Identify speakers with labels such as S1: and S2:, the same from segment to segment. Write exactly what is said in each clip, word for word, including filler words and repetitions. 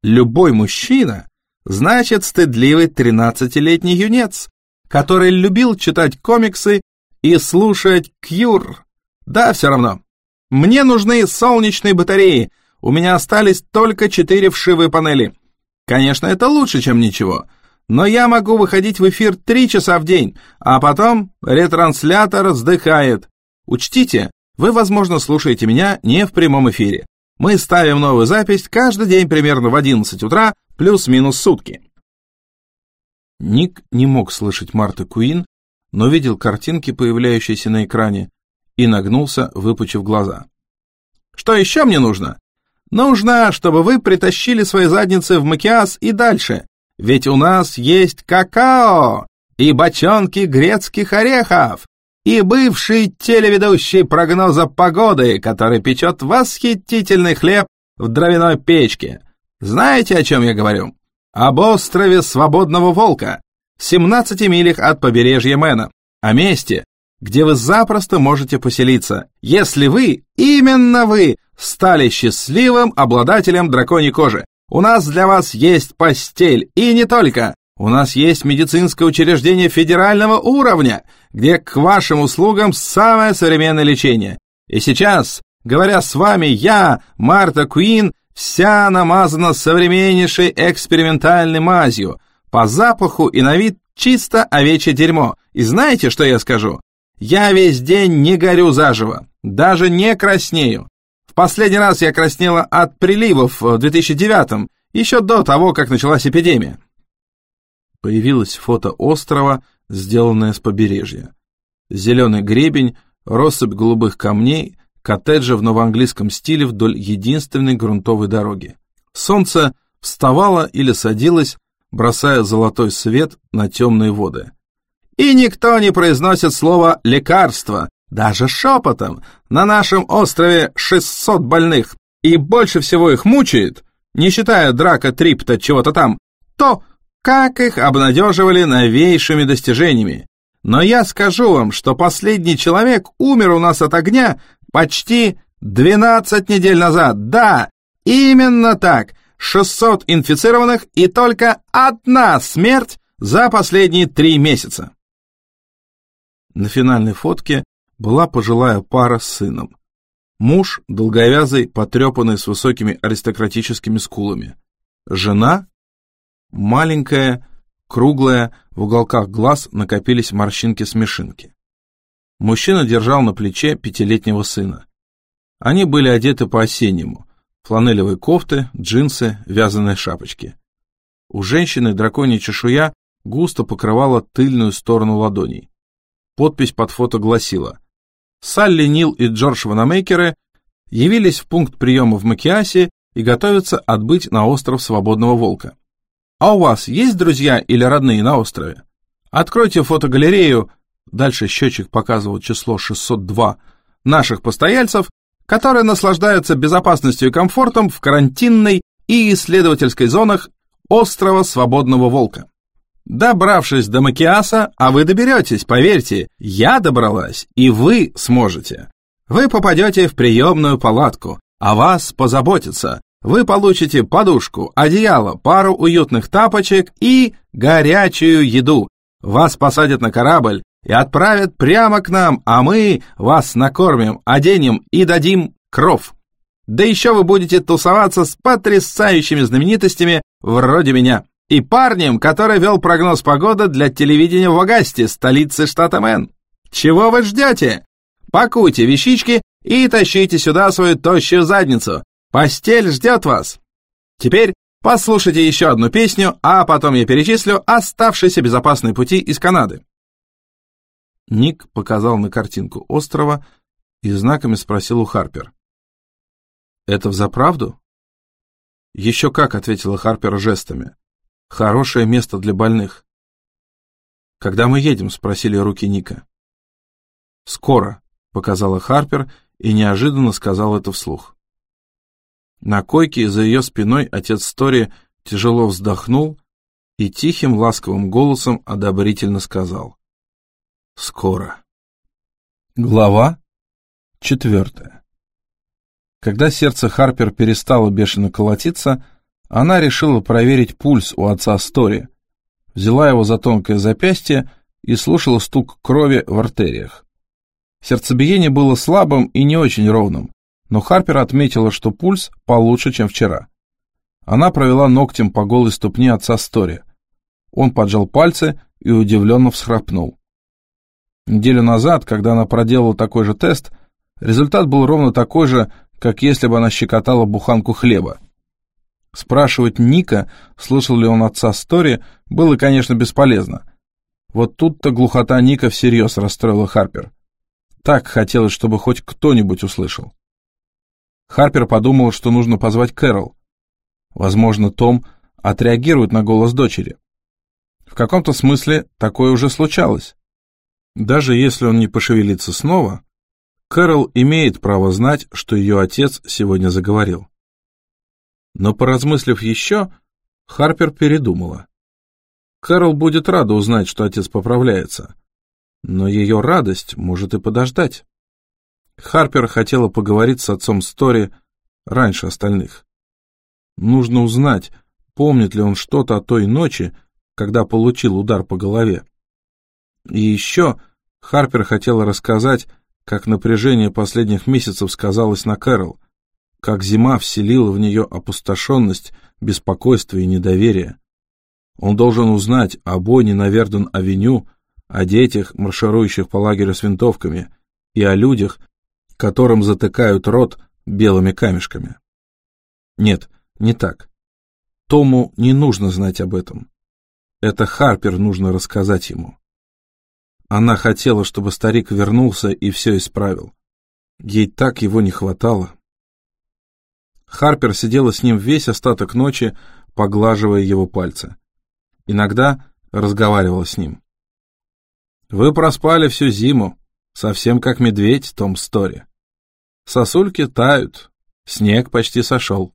S1: Любой мужчина значит стыдливый тринадцатилетний юнец, который любил читать комиксы и слушать Кьюр. Да, все равно. Мне нужны солнечные батареи. У меня остались только четыре вшивые панели. Конечно, это лучше, чем ничего. Но я могу выходить в эфир три часа в день, а потом ретранслятор вздыхает. Учтите, вы, возможно, слушаете меня не в прямом эфире. Мы ставим новую запись каждый день примерно в одиннадцать утра, плюс-минус сутки. Ник не мог слышать Марты Куин, но видел картинки, появляющиеся на экране, и нагнулся, выпучив глаза. Что еще мне нужно? Нужно, чтобы вы притащили свои задницы в Макиас и дальше, ведь у нас есть какао и бочонки грецких орехов, и бывший телеведущий прогноза погоды, который печет восхитительный хлеб в дровяной печке. Знаете, о чем я говорю? Об острове Свободного Волка, в семнадцати милях от побережья Мэна, о месте, где вы запросто можете поселиться, если вы, именно вы, стали счастливым обладателем драконьей кожи. У нас для вас есть постель, и не только. У нас есть медицинское учреждение федерального уровня, где к вашим услугам самое современное лечение. И сейчас, говоря с вами, я, Марта Куин, вся намазана современнейшей экспериментальной мазью, по запаху и на вид чисто овечье дерьмо. И знаете, что я скажу? Я весь день не горю заживо, даже не краснею. В последний раз я краснела от приливов в две тысячи девятом, еще до того, как началась эпидемия. Появилось фото острова, сделанное с побережья. Зеленый гребень, россыпь голубых камней, коттеджи в новоанглийском стиле вдоль единственной грунтовой дороги. Солнце вставало или садилось, бросая золотой свет на темные воды. И никто не произносит слово «лекарство», даже шепотом. На нашем острове шестьсот больных, и больше всего их мучает, не считая драка трипта чего-то там, то, как их обнадеживали новейшими достижениями. Но я скажу вам, что последний человек умер у нас от огня почти двенадцать недель назад. Да, именно так. шестьсот инфицированных и только одна смерть за последние три месяца. На финальной фотке была пожилая пара с сыном. Муж, долговязый, потрепанный, с высокими аристократическими скулами. Жена, маленькая, круглая, в уголках глаз накопились морщинки-смешинки. Мужчина держал на плече пятилетнего сына. Они были одеты по-осеннему. Фланелевые кофты, джинсы, вязаные шапочки. У женщины драконья чешуя густо покрывала тыльную сторону ладоней. Подпись под фото гласила: Салли Нил и Джордж Ванамейкеры явились в пункт приема в Макиасе и готовятся отбыть на остров Свободного Волка. А у вас есть друзья или родные на острове? Откройте фотогалерею, дальше счетчик показывал число шестьсот два, наших постояльцев, которые наслаждаются безопасностью и комфортом в карантинной и исследовательской зонах острова Свободного Волка. Добравшись до Макиаса, а вы доберетесь, поверьте, я добралась, и вы сможете. Вы попадете в приемную палатку, о вас позаботятся. Вы получите подушку, одеяло, пару уютных тапочек и горячую еду. Вас посадят на корабль и отправят прямо к нам, а мы вас накормим, оденем и дадим кров. Да еще вы будете тусоваться с потрясающими знаменитостями вроде меня. И парнем, который вел прогноз погоды для телевидения в Огасте, столице штата Мэн. Чего вы ждете? Пакуйте вещички и тащите сюда свою тощую задницу. Постель ждет вас. Теперь послушайте еще одну песню, а потом я перечислю оставшиеся безопасные пути из Канады. Ник показал на картинку острова и знаками спросил у Харпер: «Это взаправду?» «Еще как», — ответила Харпер жестами. «Хорошее место для больных». «Когда мы едем?» — спросили руки Ника. «Скоро», — показала Харпер и неожиданно сказал это вслух. На койке за ее спиной отец Стори тяжело вздохнул и тихим ласковым голосом одобрительно сказал: «Скоро». Глава четвертая. Когда сердце Харпер перестало бешено колотиться, Она решила проверить пульс у отца Стори, взяла его за тонкое запястье и слушала стук крови в артериях. Сердцебиение было слабым и не очень ровным, но Харпер отметила, что пульс получше, чем вчера. Она провела ногтем по голой ступне отца Стори. Он поджал пальцы и удивленно всхрапнул. Неделю назад, когда она проделала такой же тест, результат был ровно такой же, как если бы она щекотала буханку хлеба. Спрашивать Ника, слышал ли он отца Стори, было, конечно, бесполезно. Вот тут-то глухота Ника всерьез расстроила Харпер. Так хотелось, чтобы хоть кто-нибудь услышал. Харпер подумала, что нужно позвать Кэрол. Возможно, Том отреагирует на голос дочери. В каком-то смысле такое уже случалось. Даже если он не пошевелится снова, Кэрол имеет право знать, что ее отец сегодня заговорил. Но, поразмыслив еще, Харпер передумала. Кэрол будет рада узнать, что отец поправляется, но ее радость может и подождать. Харпер хотела поговорить с отцом Стори раньше остальных. Нужно узнать, помнит ли он что-то о той ночи, когда получил удар по голове. И еще Харпер хотела рассказать, как напряжение последних месяцев сказалось на Кэрол, как зима вселила в нее опустошенность, беспокойство и недоверие. Он должен узнать о бойне на Верден-авеню, о детях, марширующих по лагерю с винтовками, и о людях, которым затыкают рот белыми камешками. Нет, не так. Тому не нужно знать об этом. Это Харпер нужно рассказать ему. Она хотела, чтобы старик вернулся и все исправил. Ей так его не хватало. Харпер сидела с ним весь остаток ночи, поглаживая его пальцы. Иногда разговаривала с ним. «Вы проспали всю зиму, совсем как медведь, Том Стори. Сосульки тают, снег почти сошел.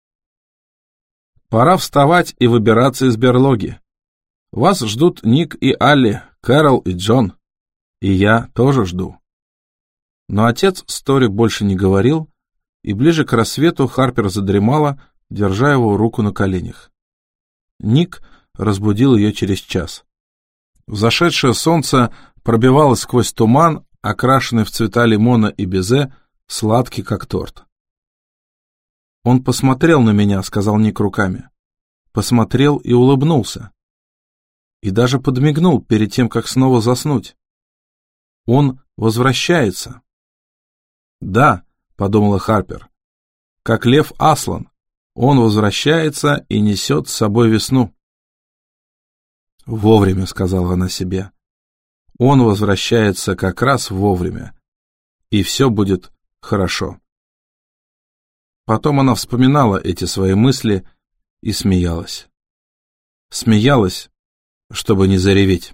S1: Пора вставать и выбираться из берлоги. Вас ждут Ник и Алли, Кэрол и Джон. И я тоже жду». Но отец Стори больше не говорил, и ближе к рассвету Харпер задремала, держа его руку на коленях. Ник разбудил ее через час. Взошедшее солнце пробивалось сквозь туман, окрашенный в цвета лимона и безе, сладкий как торт. «Он посмотрел на меня», — сказал Ник руками. Посмотрел и улыбнулся. И даже подмигнул перед тем, как снова заснуть. Он возвращается. «Да», — подумала Харпер, — «как лев Аслан, он возвращается и несет с собой весну». «Вовремя», — сказала она себе. «Он возвращается как раз вовремя, и все будет хорошо». Потом она вспоминала эти свои мысли и смеялась. Смеялась, чтобы не зареветь.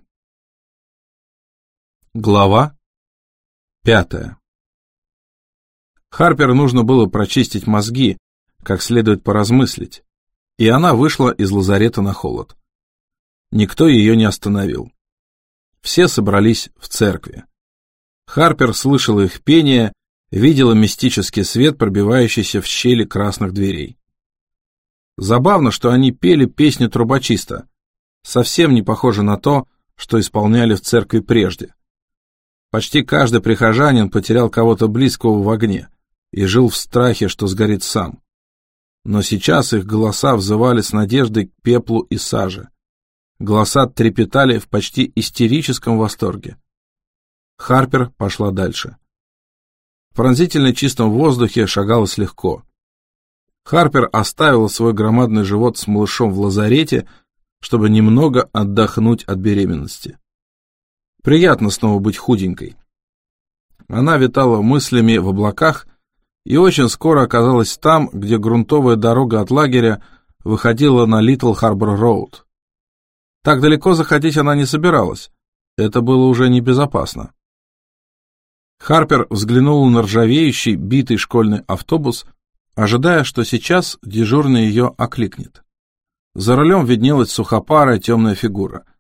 S1: Глава пятая. Харпер нужно было прочистить мозги, как следует поразмыслить, и она вышла из лазарета на холод. Никто ее не остановил. Все собрались в церкви. Харпер слышала их пение, видела мистический свет, пробивающийся в щели красных дверей. Забавно, что они пели песни трубочиста, совсем не похоже на то, что исполняли в церкви прежде. Почти каждый прихожанин потерял кого-то близкого в огне и жил в страхе, что сгорит сам. Но сейчас их голоса взывали с надеждой к пеплу и саже. Голоса трепетали в почти истерическом восторге. Харпер пошла дальше. В пронзительно чистом воздухе шагалось легко. Харпер оставила свой громадный живот с малышом в лазарете, чтобы немного отдохнуть от беременности. Приятно снова быть худенькой. Она витала мыслями в облаках и очень скоро оказалась там, где грунтовая дорога от лагеря выходила на Литл Харбор-Роуд. Так далеко заходить она не собиралась, это было уже небезопасно. Харпер взглянула на ржавеющий, битый школьный автобус, ожидая, что сейчас дежурный ее окликнет. За рулем виднелась сухопарая темная фигура.